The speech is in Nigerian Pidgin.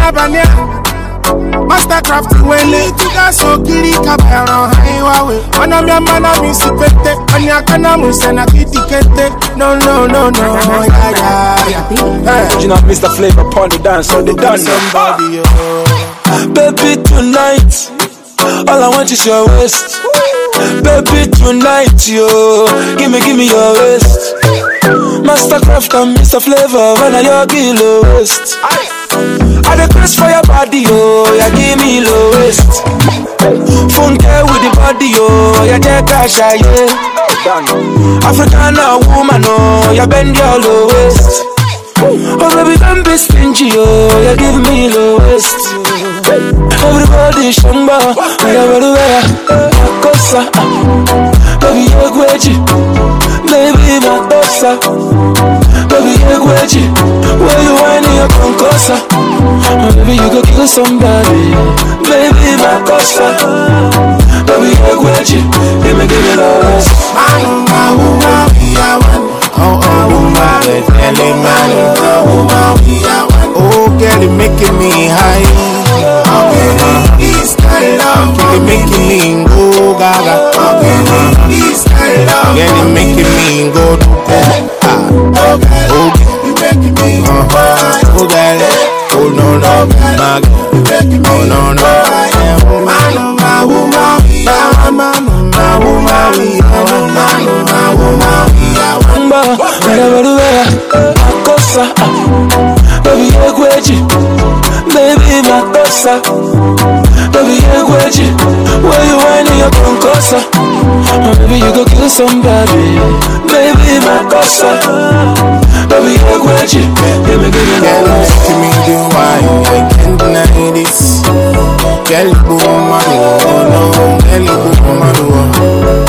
Bania. Mastercraft when it to that so kiri kabero highway. When I'm your man, I'm insipete. When you're gonna musena kitikete. No. Yeah. You know, Mr. Flavor upon the dance, so they done somebody. Baby, tonight, all I want is your waist. Baby, tonight, yo, give me your waist. Mastercraft and Mr. Flavor, when I your kilo waist. I the craze for your body, oh, yeah, give me low waist. Funke with the body, oh, yeah, take a shy, yeah. African woman, oh, yeah, bend your low waist. Oh, baby, don't be stingy, oh, yeah, give me low waist. Everybody shamba, yeah, everywhere. Makosa, baby, you're Gucci. Baby, Makosa, baby, you're Gucci. Where you whining your concosa? Baby, you go kill somebody. Baby, Makosa, baby, you're Gucci. Give me love. Oh, girl, it making me high. Girl, it making me go gaga. Girl, it making me go to oh, girl, oh no, my baby, you're Gucci. Baby, Makosa, baby, you're Gucci. Where you whining your concosa? Baby, you go kill somebody. Baby, Makosa, baby, you're Gucci. Give me love. Give me the wine, I can't deny this. Girl, boom, no, girl, boom,